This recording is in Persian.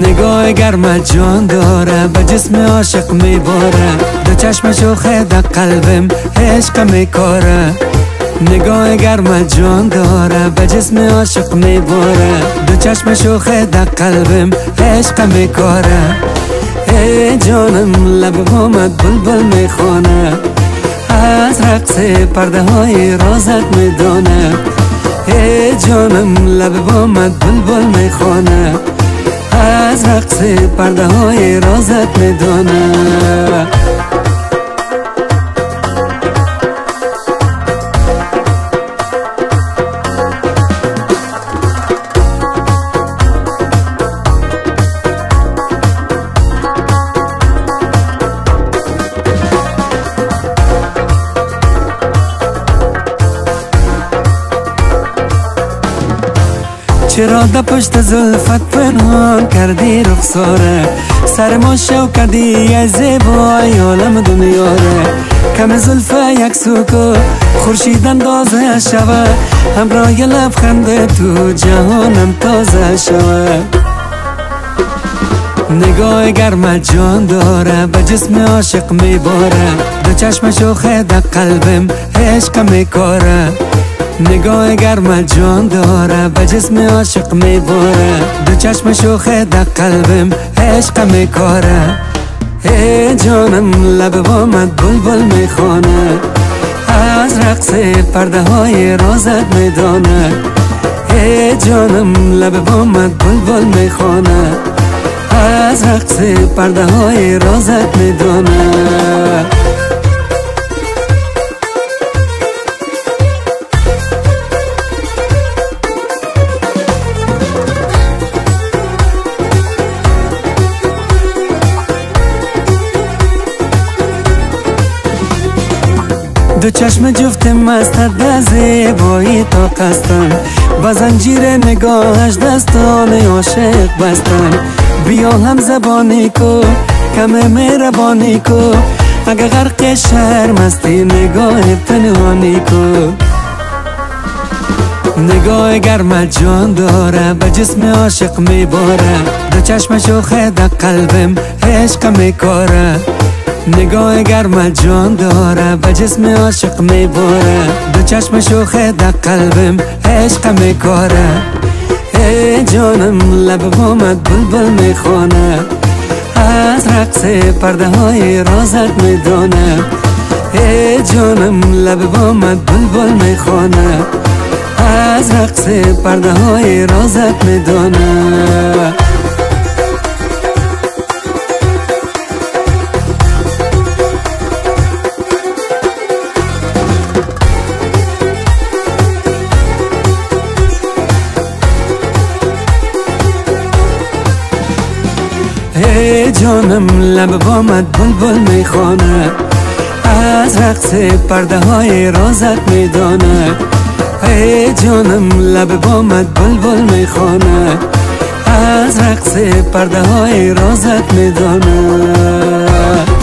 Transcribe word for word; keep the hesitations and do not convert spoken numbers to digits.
نگاه گرمت جان داره به جسم عاشق میباره، دو چشم شوخه در قلبم عشق میکاره. نگاه گرمت جان داره به جسم عاشق میباره، دو چشم شوخه در قلبم عشق میکاره. ای جانم لب بامت بلبل میخونه، از رقص پرده های رازت میدونه. ای جانم لب بامت بلبل میخونه، از رقص پرده های رازت میدونه. چرا در پشت زلفت پنهان کردی رخساره، سر ما شو کردی ای زیبای عالم دنیاره. کم زلفه یک سوکو خورشید اندازه شوه، همراه لبخند تو جهانم تازه شوه. نگاه گرمت جان داره به جسم عاشق میباره، دو چشم شوخه در قلبم عشق میکاره. نگاه گرمت جان داره به جسم عاشق میباره، دو چشم شوخه در قلبم عشق میکاره. ای جانم لب بامت بلبل میخونه، از رقص پرده های رازت میدونه. ای جانم لب بامت بلبل میخونه، از رقص پرده های رازت میدونه. دو چشم جفت مستت به زیبایی تا قصدن، با زنجیر نگاهش دستان عاشق بستن. بیا هم زبانی کو کم مهربانی کو، اگه غرق شرم هستی نگاه پنهانی کو. نگاه گرمت جان داره به جسم عاشق میباره، دو چشم شوخه در قلبم عشق میکاره. نگاه گرمت جان داره به جسم عاشق میباره، دو چشم شوخه در قلبم عشق میکاره. ای جانم لب بامت بلبل میخونه، از رقص پرده های رازت میدونه. ای جانم لب بامت بلبل میخونه، از رقص پرده های رازت میدونه. ای جانم لب بامت بلبل میخونه، از رقص پرده های رازت میدونه. ای جانم لب بامت بلبل میخونه، از رقص پرده های رازت میدونه.